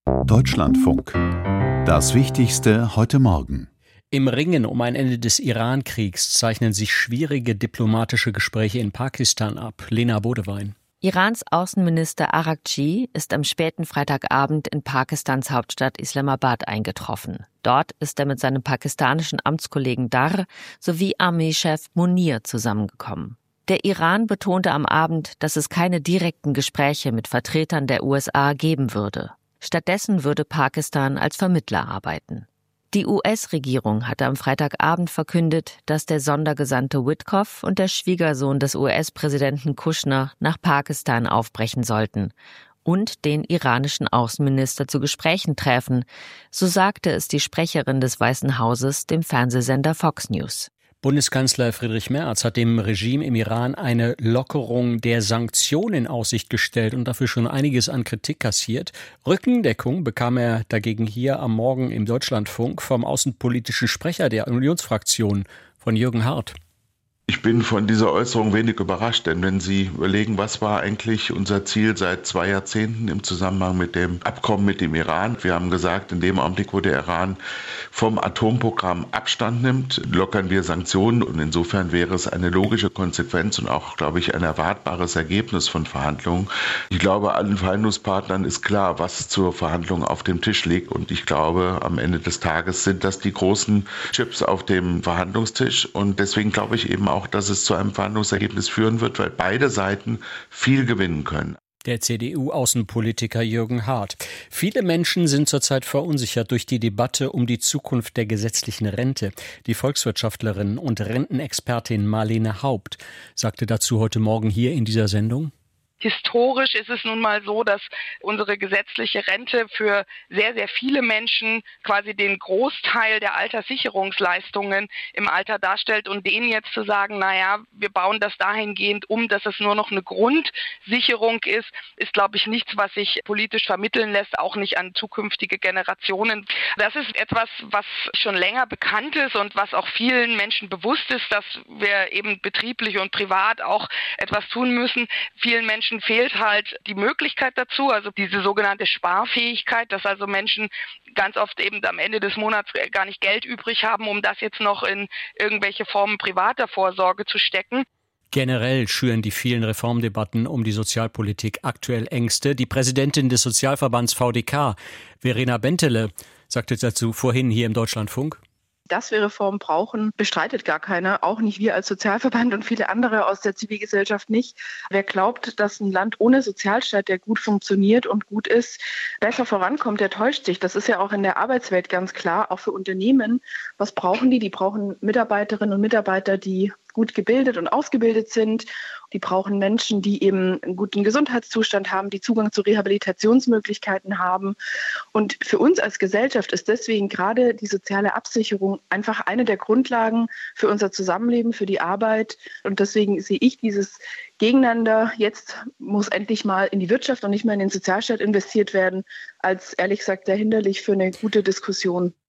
Deutschlandfunk. Das Wichtigste heute Morgen. Im Ringen um ein Ende des Iran-Kriegs zeichnen sich schwierige diplomatische Gespräche in Pakistan ab. Lena Bodewein. Irans Außenminister Araghchi ist am späten Freitagabend in Pakistans Hauptstadt Islamabad eingetroffen. Dort ist er mit seinem pakistanischen Amtskollegen Dar sowie Armeechef Munir zusammengekommen. Der Iran betonte am Abend, dass es keine direkten Gespräche mit Vertretern der USA geben würde. Stattdessen würde Pakistan als Vermittler arbeiten. Die US-Regierung hatte am Freitagabend verkündet, dass der Sondergesandte Witkoff und der Schwiegersohn des US-Präsidenten Kushner nach Pakistan aufbrechen sollten und den iranischen Außenminister zu Gesprächen treffen, so sagte es die Sprecherin des Weißen Hauses dem Fernsehsender Fox News. Bundeskanzler Friedrich Merz hat dem Regime im Iran eine Lockerung der Sanktionen in Aussicht gestellt und dafür schon einiges an Kritik kassiert. Rückendeckung bekam er dagegen hier am Morgen im Deutschlandfunk vom außenpolitischen Sprecher der Unionsfraktion, von Jürgen Hart. Ich bin von dieser Äußerung wenig überrascht, denn wenn Sie überlegen, was war eigentlich unser Ziel seit 2 Jahrzehnten im Zusammenhang mit dem Abkommen mit dem Iran? Wir haben gesagt, in dem Augenblick, wo der Iran vom Atomprogramm Abstand nimmt, lockern wir Sanktionen und insofern wäre es eine logische Konsequenz und auch, glaube ich, ein erwartbares Ergebnis von Verhandlungen. Ich glaube, allen Verhandlungspartnern ist klar, was zur Verhandlung auf dem Tisch liegt und ich glaube, am Ende des Tages sind das die großen Chips auf dem Verhandlungstisch und deswegen glaube ich eben auch, dass es zu einem Verhandlungsergebnis führen wird, weil beide Seiten viel gewinnen können. Der CDU-Außenpolitiker Jürgen Hart. Viele Menschen sind zurzeit verunsichert durch die Debatte um die Zukunft der gesetzlichen Rente. Die Volkswirtschaftlerin und Rentenexpertin Marlene Haupt sagte dazu heute Morgen hier in dieser Sendung: Historisch ist es nun mal so, dass unsere gesetzliche Rente für sehr, sehr viele Menschen quasi den Großteil der Alterssicherungsleistungen im Alter darstellt und denen jetzt zu sagen, naja, wir bauen das dahingehend um, dass es nur noch eine Grundsicherung ist, glaube ich, nichts, was sich politisch vermitteln lässt, auch nicht an zukünftige Generationen. Das ist etwas, was schon länger bekannt ist und was auch vielen Menschen bewusst ist, dass wir eben betrieblich und privat auch etwas tun müssen. Vielen Menschen fehlt halt die Möglichkeit dazu, also diese sogenannte Sparfähigkeit, dass also Menschen ganz oft eben am Ende des Monats gar nicht Geld übrig haben, um das jetzt noch in irgendwelche Formen privater Vorsorge zu stecken. Generell schüren die vielen Reformdebatten um die Sozialpolitik aktuell Ängste. Die Präsidentin des Sozialverbands VDK, Verena Bentele, sagte dazu vorhin hier im Deutschlandfunk: Dass wir Reformen brauchen, bestreitet gar keiner, auch nicht wir als Sozialverband und viele andere aus der Zivilgesellschaft nicht. Wer glaubt, dass ein Land ohne Sozialstaat, der gut funktioniert und gut ist, besser vorankommt, der täuscht sich. Das ist ja auch in der Arbeitswelt ganz klar, auch für Unternehmen. Was brauchen die? Die brauchen Mitarbeiterinnen und Mitarbeiter, die gut gebildet und ausgebildet sind. Die brauchen Menschen, die eben einen guten Gesundheitszustand haben, die Zugang zu Rehabilitationsmöglichkeiten haben. Und für uns als Gesellschaft ist deswegen gerade die soziale Absicherung einfach eine der Grundlagen für unser Zusammenleben, für die Arbeit. Und deswegen sehe ich dieses Gegeneinander, jetzt muss endlich mal in die Wirtschaft und nicht mehr in den Sozialstaat investiert werden, als ehrlich gesagt sehr hinderlich für eine gute Diskussion.